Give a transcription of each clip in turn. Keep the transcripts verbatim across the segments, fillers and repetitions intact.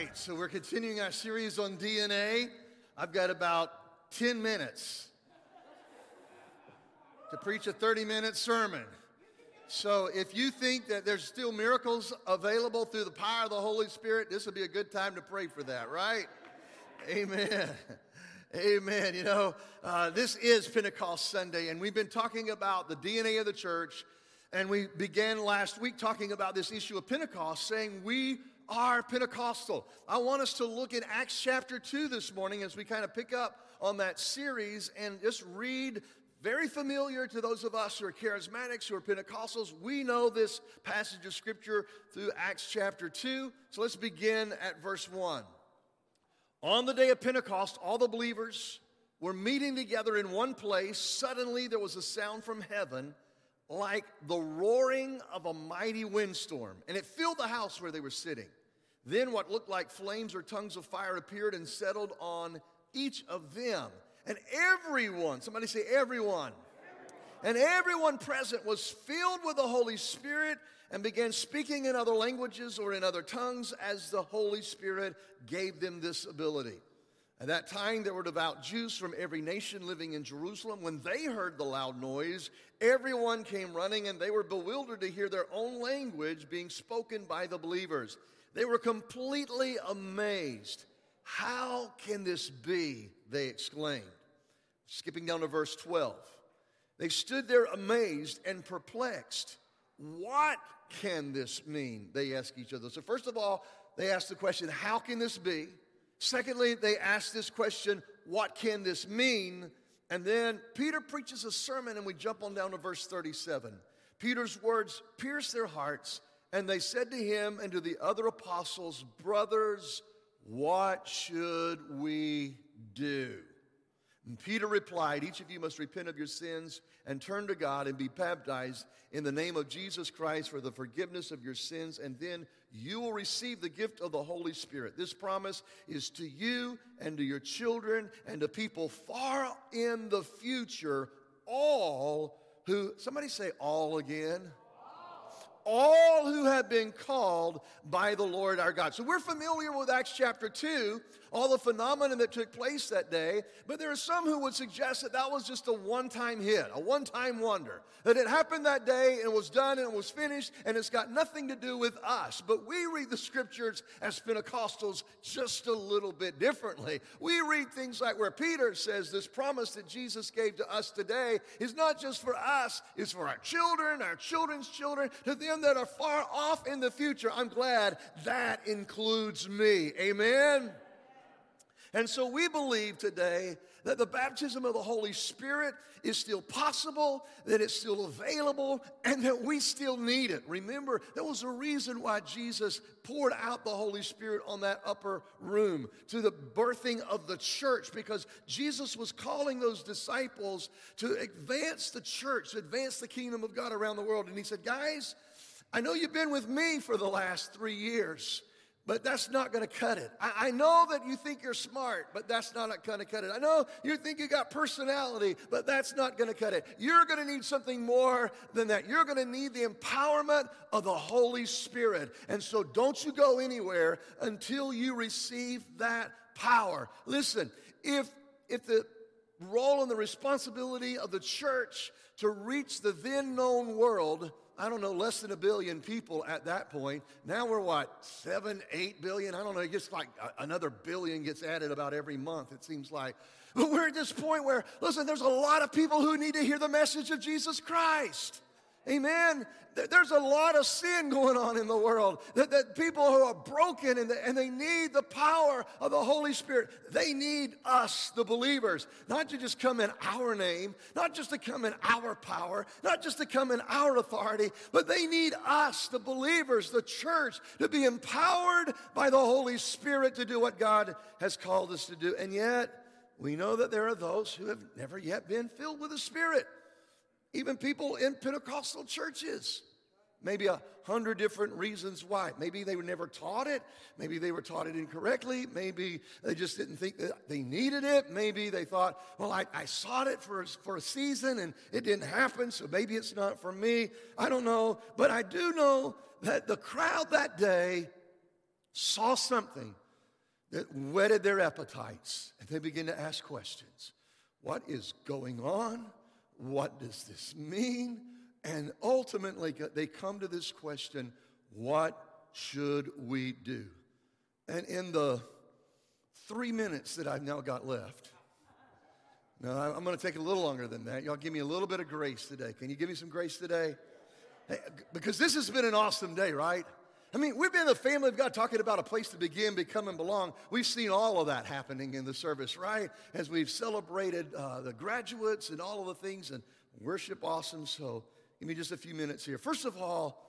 right, so we're continuing our series on D N A. I've got about ten minutes to preach a thirty-minute sermon. So if you think that there's still miracles available through the power of the Holy Spirit, this would be a good time to pray for that, right? Amen. Amen. You know, uh, this is Pentecost Sunday, and we've been talking about the D N A of the church, and we began last week talking about this issue of Pentecost, saying we are Pentecostal. I want us to look at Acts chapter two this morning as we kind of pick up on that series and just read. Very familiar to those of us who are charismatics, who are Pentecostals. We know this passage of Scripture through Acts chapter two. So let's begin at verse one. On the day of Pentecost, all the believers were meeting together in one place. Suddenly there was a sound from heaven like the roaring of a mighty windstorm, and it filled the house where they were sitting. Then what looked like flames or tongues of fire appeared and settled on each of them. And everyone, somebody say everyone. And everyone present was filled with the Holy Spirit and began speaking in other languages or in other tongues as the Holy Spirit gave them this ability. At that time, there were devout Jews from every nation living in Jerusalem. When they heard the loud noise, everyone came running, and they were bewildered to hear their own language being spoken by the believers. They were completely amazed. How can this be? They exclaimed. Skipping down to verse twelve. They stood there amazed and perplexed. What can this mean? They asked each other. So first of all, they asked the question, how can this be? Secondly, they asked this question, what can this mean? And then Peter preaches a sermon, and we jump on down to verse thirty-seven. Peter's words pierced their hearts, and they said to him and to the other apostles, brothers, what should we do? And Peter replied, each of you must repent of your sins and turn to God and be baptized in the name of Jesus Christ for the forgiveness of your sins, and then you will receive the gift of the Holy Spirit. This promise is to you and to your children and to people far in the future, all who, somebody say all again. All who have been called by the Lord our God. So we're familiar with Acts chapter two, all the phenomena that took place that day, but there are some who would suggest that that was just a one-time hit, a one-time wonder, that it happened that day and was done and it was finished and it's got nothing to do with us. But we read the Scriptures as Pentecostals just a little bit differently. We read things like where Peter says this promise that Jesus gave to us today is not just for us, it's for our children, our children's children, to them that are far off in the future. I'm glad that includes me. Amen? And so we believe today that the baptism of the Holy Spirit is still possible, that it's still available, and that we still need it. Remember, there was a reason why Jesus poured out the Holy Spirit on that upper room to the birthing of the church, because Jesus was calling those disciples to advance the church, to advance the kingdom of God around the world. And he said, guys, I know you've been with me for the last three years, but that's not going to cut it. I, I know that you think you're smart, but that's not going to cut it. I know you think you got personality, but that's not going to cut it. You're going to need something more than that. You're going to need the empowerment of the Holy Spirit. And so don't you go anywhere until you receive that power. Listen, if, if the role and the responsibility of the church to reach the then known world, I don't know, less than a billion people at that point. Now we're what, seven, eight billion? I don't know, it gets like another billion gets added about every month, it seems like. But we're at this point where, listen, there's a lot of people who need to hear the message of Jesus Christ. Amen. There's a lot of sin going on in the world. That, that people who are broken and, the, and they need the power of the Holy Spirit. They need us, the believers, not to just come in our name, not just to come in our power, not just to come in our authority, but they need us, the believers, the church, to be empowered by the Holy Spirit to do what God has called us to do. And yet, we know that there are those who have never yet been filled with the Spirit. Even people in Pentecostal churches. Maybe a hundred different reasons why. Maybe they were never taught it. Maybe they were taught it incorrectly. Maybe they just didn't think that they needed it. Maybe they thought, well, I, I sought it for, for a season and it didn't happen, so maybe it's not for me. I don't know. But I do know that the crowd that day saw something that whetted their appetites, and they begin to ask questions. What is going on? What does this mean? And ultimately, they come to this question, what should we do? And in the three minutes that I've now got left, now I'm going to take a little longer than that. Y'all give me a little bit of grace today. Can you give me some grace today? Hey, because this has been an awesome day, right? I mean, we've been the family of God talking about a place to begin, become, and belong. We've seen all of that happening in the service, right? As we've celebrated uh, the graduates and all of the things, and worship awesome. So give me just a few minutes here. First of all,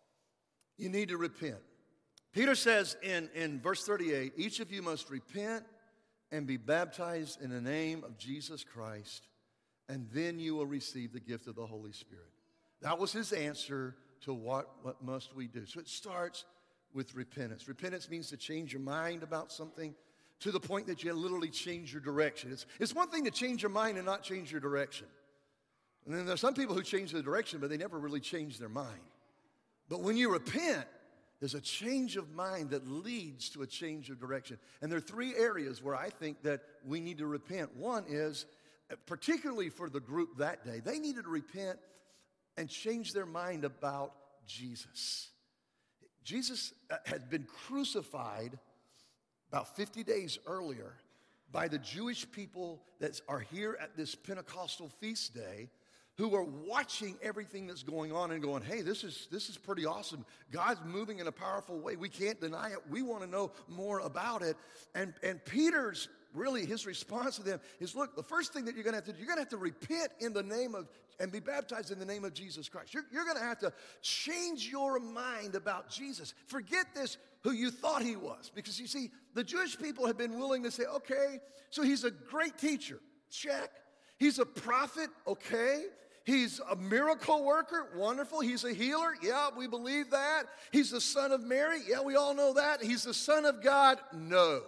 you need to repent. Peter says in, in verse thirty-eight, each of you must repent and be baptized in the name of Jesus Christ, and then you will receive the gift of the Holy Spirit. That was his answer to what, what must we do. So it starts with repentance. Repentance means to change your mind about something to the point that you literally change your direction. It's, it's one thing to change your mind and not change your direction. And then there's some people who change their direction, but they never really change their mind. But when you repent, there's a change of mind that leads to a change of direction. And there are three areas where I think that we need to repent. One is, particularly for the group that day, they needed to repent and change their mind about Jesus. Jesus had been crucified about fifty days earlier by the Jewish people that are here at this Pentecostal feast day, who are watching everything that's going on and going, hey, this is this is pretty awesome. God's moving in a powerful way. We can't deny it. We want to know more about it. And, and Peter's, really, his response to them is, look, the first thing that you're going to have to do, you're going to have to repent in the name of, and be baptized in the name of Jesus Christ. You're, you're going to have to change your mind about Jesus. Forget this, who you thought he was. Because you see, the Jewish people have been willing to say, okay, so he's a great teacher. Check. He's a prophet. Okay. He's a miracle worker. Wonderful. He's a healer. Yeah, we believe that. He's the son of Mary. Yeah, we all know that. He's the son of God. No.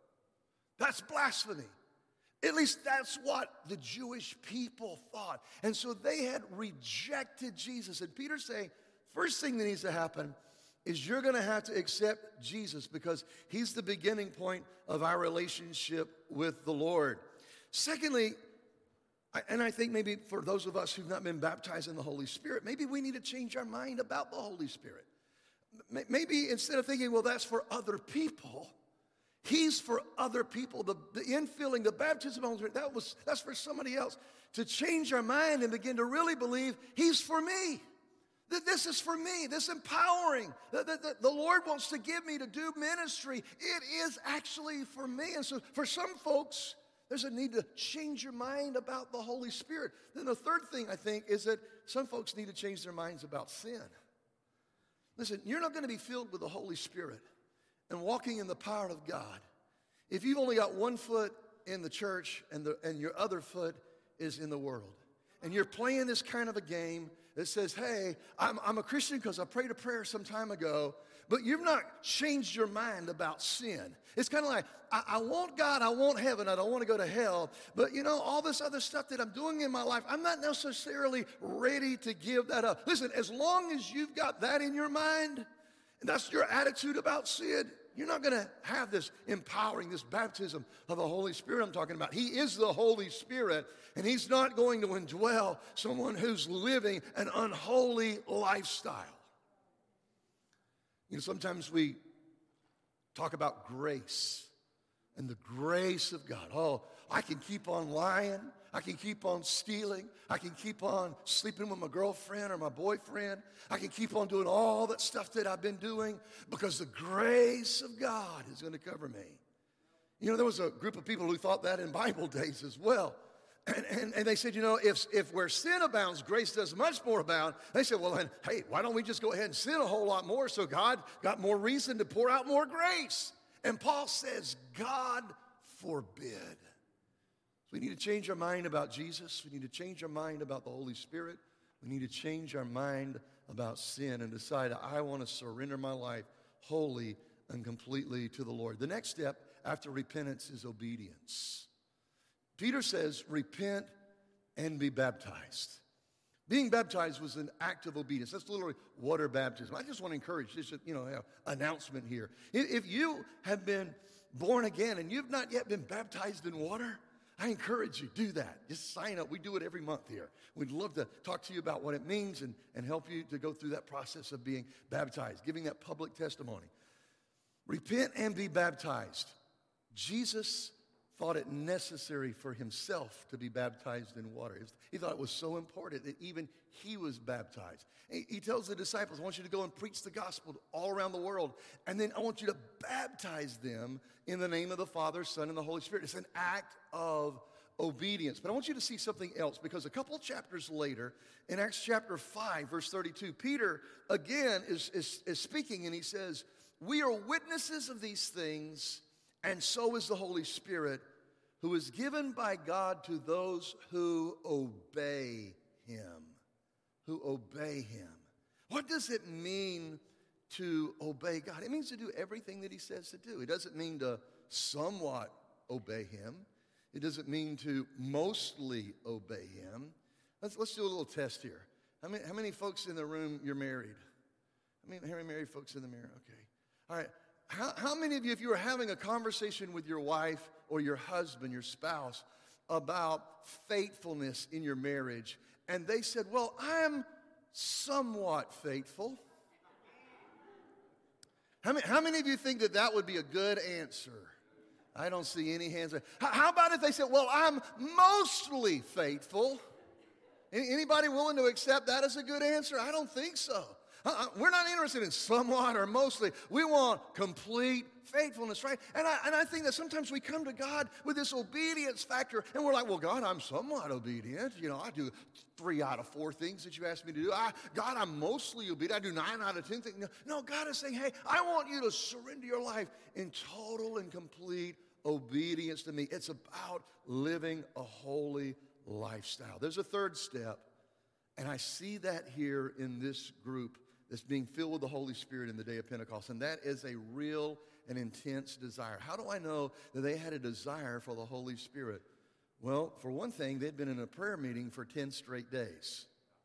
That's blasphemy. At least that's what the Jewish people thought. And so they had rejected Jesus. And Peter's saying, first thing that needs to happen is you're going to have to accept Jesus because he's the beginning point of our relationship with the Lord. Secondly, and I think maybe for those of us who've not been baptized in the Holy Spirit, maybe we need to change our mind about the Holy Spirit. Maybe instead of thinking, well, that's for other people, he's for other people. The, the infilling, the baptism of the Holy Spirit, that was, that's for somebody else. To change our mind and begin to really believe he's for me. That this is for me, this empowering. That the, the, the Lord wants to give me to do ministry. It is actually for me. And so for some folks, there's a need to change your mind about the Holy Spirit. Then the third thing, I think, is that some folks need to change their minds about sin. Listen, you're not going to be filled with the Holy Spirit and walking in the power of God if you've only got one foot in the church and, the, and your other foot is in the world. And you're playing this kind of a game that says, hey, I'm, I'm a Christian because I prayed a prayer some time ago, but you've not changed your mind about sin. It's kind of like, I, I want God, I want heaven, I don't want to go to hell, but you know, all this other stuff that I'm doing in my life, I'm not necessarily ready to give that up. Listen, as long as you've got that in your mind, and that's your attitude about sin, you're not going to have this empowering, this baptism of the Holy Spirit I'm talking about. He is the Holy Spirit, and he's not going to indwell someone who's living an unholy lifestyle. You know, sometimes we talk about grace and the grace of God. Oh, I can keep on lying. I can keep on stealing. I can keep on sleeping with my girlfriend or my boyfriend. I can keep on doing all that stuff that I've been doing because the grace of God is going to cover me. You know, there was a group of people who thought that in Bible days as well. And, and, and they said, you know, if, if where sin abounds, grace does much more abound. They said, well, then, hey, why don't we just go ahead and sin a whole lot more so God got more reason to pour out more grace? And Paul says, God forbid. We need to change our mind about Jesus. We need to change our mind about the Holy Spirit. We need to change our mind about sin and decide, I want to surrender my life wholly and completely to the Lord. The next step after repentance is obedience. Peter says, repent and be baptized. Being baptized was an act of obedience. That's literally water baptism. I just want to encourage, just a, you know, announcement here. If you have been born again and you've not yet been baptized in water, I encourage you, do that. Just sign up. We do it every month here. We'd love to talk to you about what it means and, and help you to go through that process of being baptized, giving that public testimony. Repent and be baptized. Jesus thought it necessary for himself to be baptized in water. He thought it was so important that even he was baptized. He tells the disciples, I want you to go and preach the gospel all around the world, and then I want you to baptize them in the name of the Father, Son, and the Holy Spirit. It's an act of obedience. But I want you to see something else, because a couple of chapters later, in Acts chapter five, verse thirty-two, Peter again is, is, is speaking, and he says, we are witnesses of these things, and so is the Holy Spirit, who is given by God to those who obey him. Who obey him. What does it mean to obey God? It means to do everything that he says to do. It doesn't mean to somewhat obey him. It doesn't mean to mostly obey him. Let's, let's do a little test here. How many, how many folks in the room, you're married? How many, how many married folks in the mirror? Okay. All right. How, how many of you, if you were having a conversation with your wife or your husband, your spouse, about faithfulness in your marriage, and they said, well, I'm somewhat faithful. How many, how many of you think that that would be a good answer? I don't see any hands. How, how about if they said, well, I'm mostly faithful? Any, anybody willing to accept that as a good answer? I don't think so. Uh-uh. We're not interested in somewhat or mostly. We want complete faithfulness, right? And I, and I think that sometimes we come to God with this obedience factor, and we're like, well, God, I'm somewhat obedient. You know, I do three out of four things that you asked me to do. I, God, I'm mostly obedient. I do nine out of ten things. No, no, God is saying, hey, I want you to surrender your life in total and complete obedience to me. It's about living a holy lifestyle. There's a third step, and I see that here in this group that's being filled with the Holy Spirit in the day of Pentecost, and that is a real and intense desire. How do I know that they had a desire for the Holy Spirit? Well, for one thing, they'd been in a prayer meeting for ten straight days.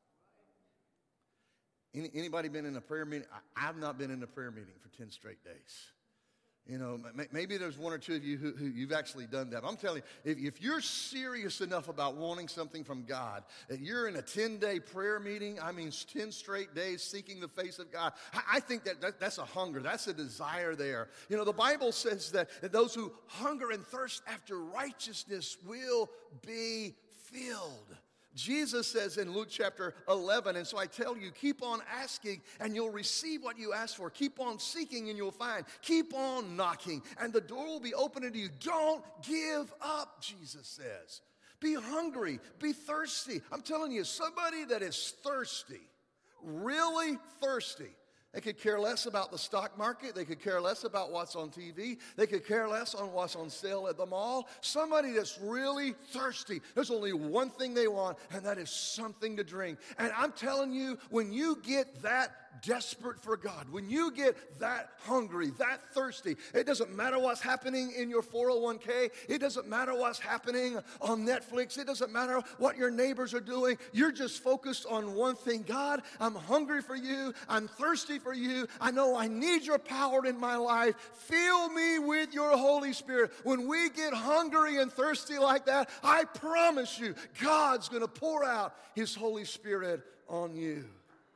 Any, anybody been in a prayer meeting? I, I've not been in a prayer meeting for ten straight days. You know, maybe there's one or two of you who, who you've actually done that. I'm telling you, if, if you're serious enough about wanting something from God, that you're in a ten-day prayer meeting, I mean ten straight days seeking the face of God, I, I think that, that that's a hunger. That's a desire there. You know, the Bible says that, that those who hunger and thirst after righteousness will be filled. Jesus says in Luke chapter eleven, and so I tell you, keep on asking and you'll receive what you ask for. Keep on seeking and you'll find. Keep on knocking and the door will be open to you. Don't give up, Jesus says. Be hungry, be thirsty. I'm telling you, somebody that is thirsty, really thirsty, they could care less about the stock market. They could care less about what's on T V. They could care less on what's on sale at the mall. Somebody that's really thirsty, there's only one thing they want, and that is something to drink. And I'm telling you, when you get that desperate for God, when you get that hungry, that thirsty, it doesn't matter what's happening in your four oh one k. It doesn't matter what's happening on Netflix. It doesn't matter what your neighbors are doing. You're just focused on one thing. God, I'm hungry for you. I'm thirsty for you. I know I need your power in my life. Fill me with your Holy Spirit. When we get hungry and thirsty like that, I promise you, God's going to pour out his Holy Spirit on you.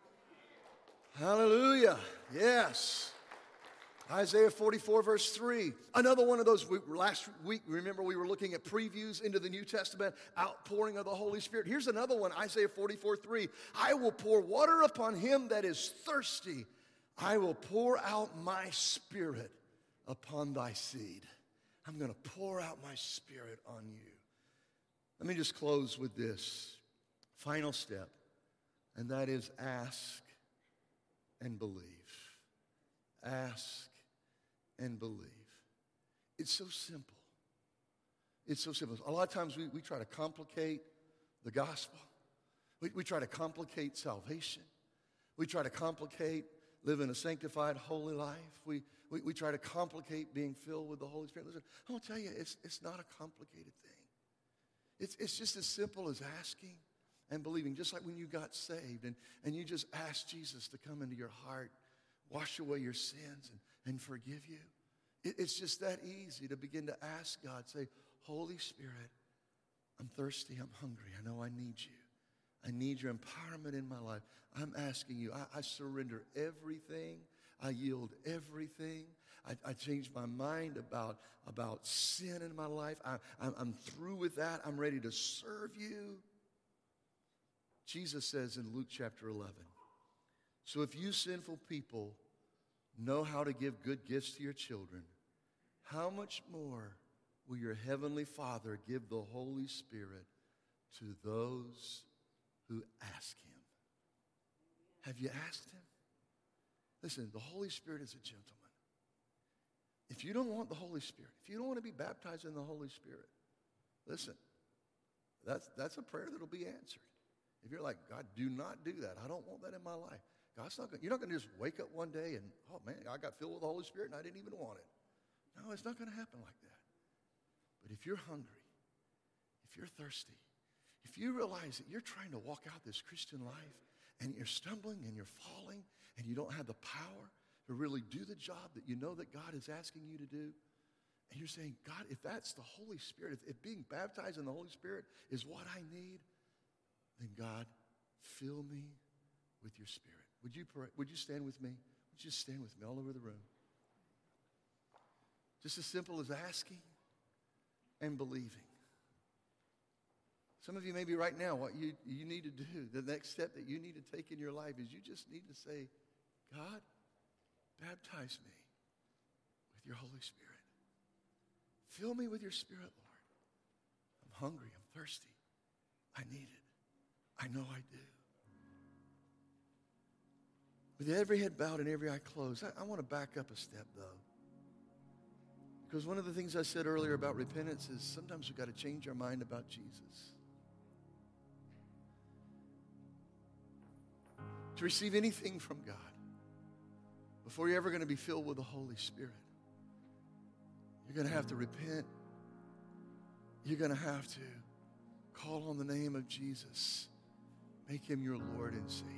Hallelujah. Yes. Isaiah forty-four, verse three. Another one of those, we, last week, remember we were looking at previews into the New Testament, outpouring of the Holy Spirit. Here's another one, Isaiah forty-four, three. I will pour water upon him that is thirsty. I will pour out my spirit upon thy seed. I'm going to pour out my spirit on you. Let me just close with this final step, and that is ask and believe. Ask and believe. It's so simple. It's so simple. A lot of times we, we try to complicate the gospel. We, we try to complicate salvation. We try to complicate living a sanctified, holy life. We, we, we try to complicate being filled with the Holy Spirit. Listen, I'm going to tell you, it's, it's not a complicated thing. It's, it's just as simple as asking and believing, just like when you got saved and, and you just asked Jesus to come into your heart, wash away your sins and, and forgive you. It, it's just that easy to begin to ask God, say, Holy Spirit, I'm thirsty, I'm hungry, I know I need you. I need your empowerment in my life. I'm asking you, I, I surrender everything. I yield everything. I, I change my mind about, about sin in my life. I, I'm, I'm through with that. I'm ready to serve you. Jesus says in Luke chapter eleven, so if you sinful people know how to give good gifts to your children, how much more will your heavenly Father give the Holy Spirit to those who ask him? Have you asked him? Listen, the Holy Spirit is a gentleman. If you don't want the Holy Spirit, if you don't want to be baptized in the Holy Spirit, listen, that's, that's a prayer that'll be answered. If you're like, God, do not do that. I don't want that in my life. God's not going, you're not going to just wake up one day and, oh man, I got filled with the Holy Spirit and I didn't even want it. No, it's not going to happen like that. But if you're hungry, if you're thirsty, if you realize that you're trying to walk out this Christian life and you're stumbling and you're falling and you don't have the power to really do the job that you know that God is asking you to do, and you're saying, God, if that's the Holy Spirit, if, if being baptized in the Holy Spirit is what I need, then God, fill me with your Spirit. Would you pray? Would you stand with me? Would you stand with me all over the room? Just as simple as asking and believing. Some of you maybe right now, what you, you need to do, the next step that you need to take in your life is you just need to say, God, baptize me with your Holy Spirit. Fill me with your Spirit, Lord. I'm hungry, I'm thirsty. I need it. I know I do. With every head bowed and every eye closed, I, I want to back up a step, though. Because one of the things I said earlier about repentance is sometimes we've got to change our mind about Jesus. To receive anything from God, before you're ever going to be filled with the Holy Spirit, you're going to have to repent. You're going to have to call on the name of Jesus. Make him your Lord and Savior.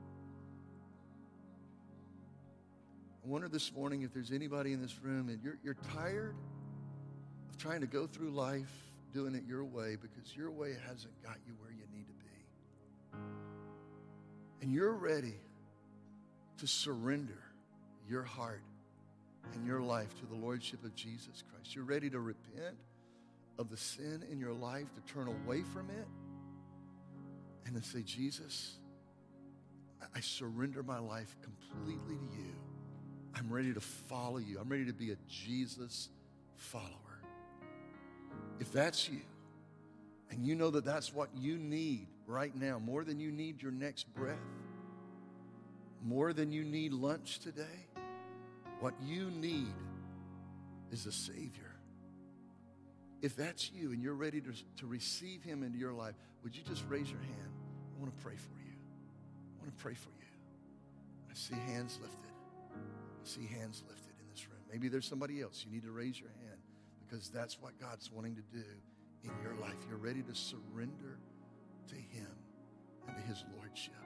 I wonder this morning if there's anybody in this room and you're, you're tired of trying to go through life doing it your way because your way hasn't got you where you need to be. And you're ready to surrender your heart and your life to the Lordship of Jesus Christ. You're ready to repent of the sin in your life, to turn away from it, and to say, Jesus, I surrender my life completely to you. I'm ready to follow you. I'm ready to be a Jesus follower. If that's you, and you know that that's what you need right now, more than you need your next breath, more than you need lunch today, what you need is a Savior. If that's you and you're ready to, to receive him into your life, would you just raise your hand? I want to pray for you. I want to pray for you. I see hands lifted. I see hands lifted in this room. Maybe there's somebody else. You need to raise your hand because that's what God's wanting to do in your life. You're ready to surrender to him and to his lordship.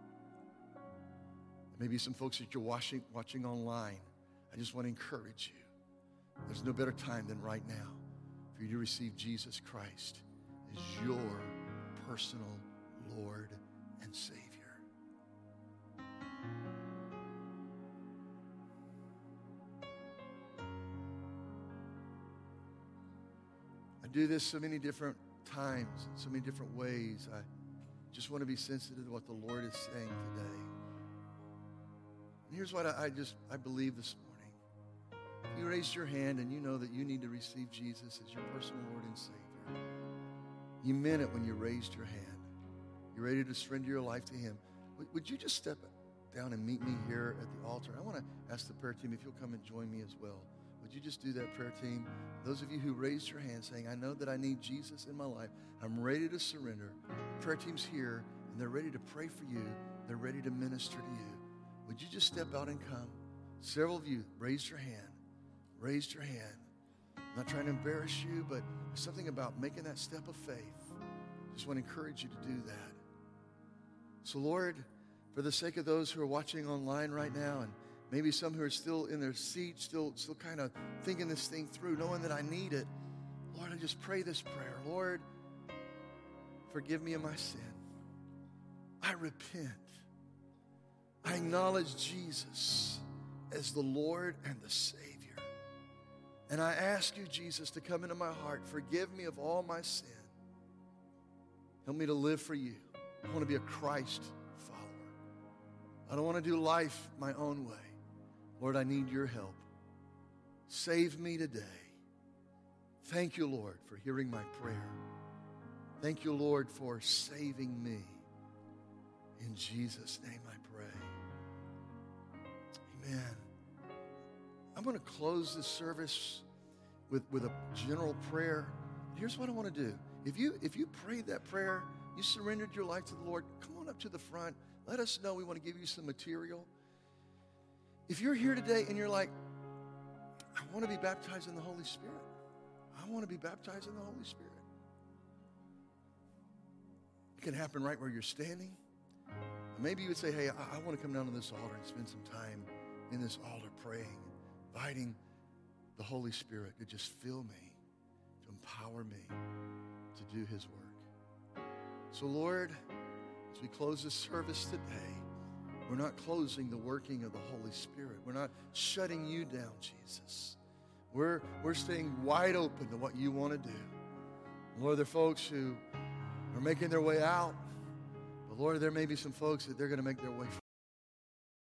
Maybe some folks that you're watching, watching online, I just want to encourage you. There's no better time than right now for you to receive Jesus Christ as your personal Lord and Savior. I do this so many different times, so many different ways. I just want to be sensitive to what the Lord is saying today. And here's what I, I just, I believe this morning. If you raised your hand and you know that you need to receive Jesus as your personal Lord and Savior, you meant it when you raised your hand. You're ready to surrender your life to him. Would, would you just step down and meet me here at the altar? I want to ask the prayer team if you'll come and join me as well. Would you just do that, prayer team? Those of you who raised your hand saying, I know that I need Jesus in my life. I'm ready to surrender. Prayer team's here, and they're ready to pray for you. They're ready to minister to you. Would you just step out and come? Several of you raised your hand. Raised your hand. I'm not trying to embarrass you, but there's something about making that step of faith. Just want to encourage you to do that. So, Lord, for the sake of those who are watching online right now, and Maybe some who are still in their seats, still, still kind of thinking this thing through, knowing that I need it. Lord, I just pray this prayer. Lord, forgive me of my sin. I repent. I acknowledge Jesus as the Lord and the Savior. And I ask you, Jesus, to come into my heart. Forgive me of all my sin. Help me to live for you. I want to be a Christ follower. I don't want to do life my own way. Lord, I need your help. Save me today. Thank you, Lord, for hearing my prayer. Thank you, Lord, for saving me. In Jesus' name I pray. Amen. I'm going to close this service with, with a general prayer. Here's what I want to do. If you, if you prayed that prayer, you surrendered your life to the Lord, come on up to the front. Let us know. We want to give you some material. If you're here today and you're like, I want to be baptized in the Holy Spirit. I want to be baptized in the Holy Spirit. It can happen right where you're standing. Maybe you would say, hey, I, I want to come down to this altar and spend some time in this altar praying, inviting the Holy Spirit to just fill me, to empower me to do his work. So, Lord, as we close this service today, we're not closing the working of the Holy Spirit. We're not shutting you down, Jesus. We're, we're staying wide open to what you want to do. Lord, there are folks who are making their way out. But Lord, there may be some folks that they're going to make their way